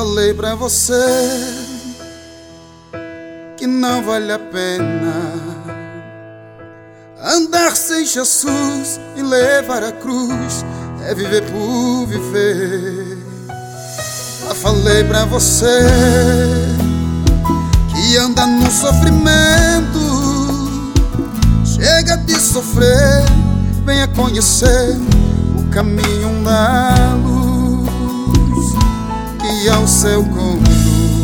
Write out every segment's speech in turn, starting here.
falei pra você que não vale a pena andar sem Jesus e levar a cruz, é viver por viver. Já falei pra você que anda no sofrimento, chega de sofrer, venha conhecer o caminho da luz que ao céu conduz.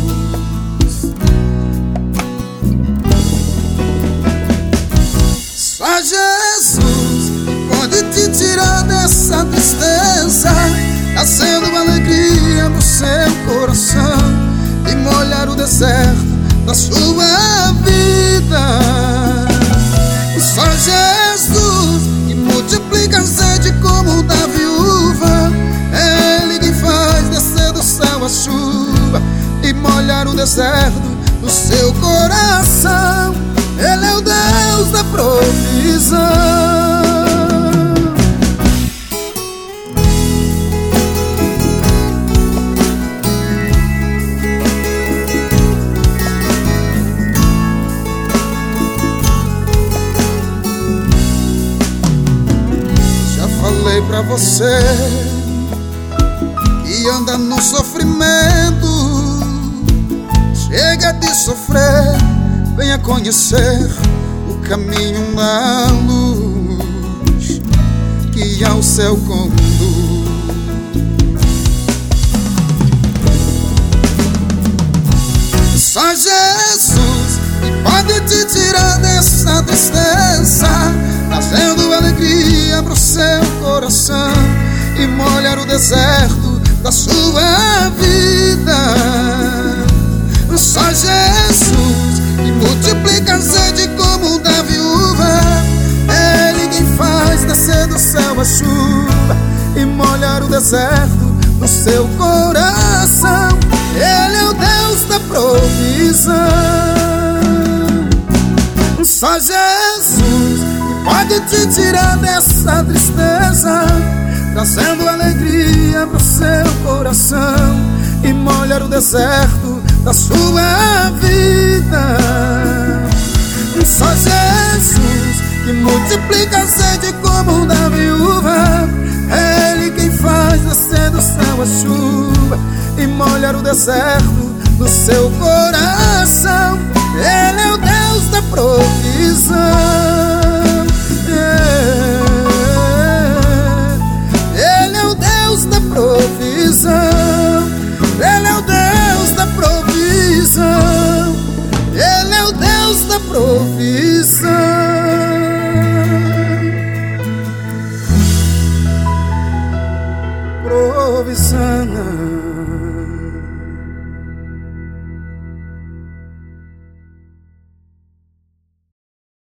Só Jesus pode te tirar dessa tristeza, trazendo alegria no seu coração e molhar o deserto da sua vida. Só Jesus que multiplica a sede como da viúva, é Ele que faz descer do céu a chuva e molhar o deserto do seu coração. Ele é o Deus da provisão. Já falei pra você que anda no sofrimento, chega de sofrer, venha conhecer o caminho da luz que ao céu conduz. Só Jesus que pode te tirar dessa tristeza, trazendo alegria pro seu coração e molhar o deserto da sua vida. Só Jesus que multiplica a sede como da viúva, é Ele quem faz descer do céu a chuva e molhar o deserto do seu coração. Ele é o Deus da provisão. Só Jesus que pode te tirar dessa tristeza, trazendo alegria pro seu coração e molhar o deserto da sua vida. Só Jesus que multiplica a sede como da viúva, é Ele quem faz descer do céu a chuva e molhar o deserto do seu coração. Ele é o Deus da provisão. Ele é o Deus da provisão. Ele é o Deus da provisão. Ele é o Deus da provisão. Provisão.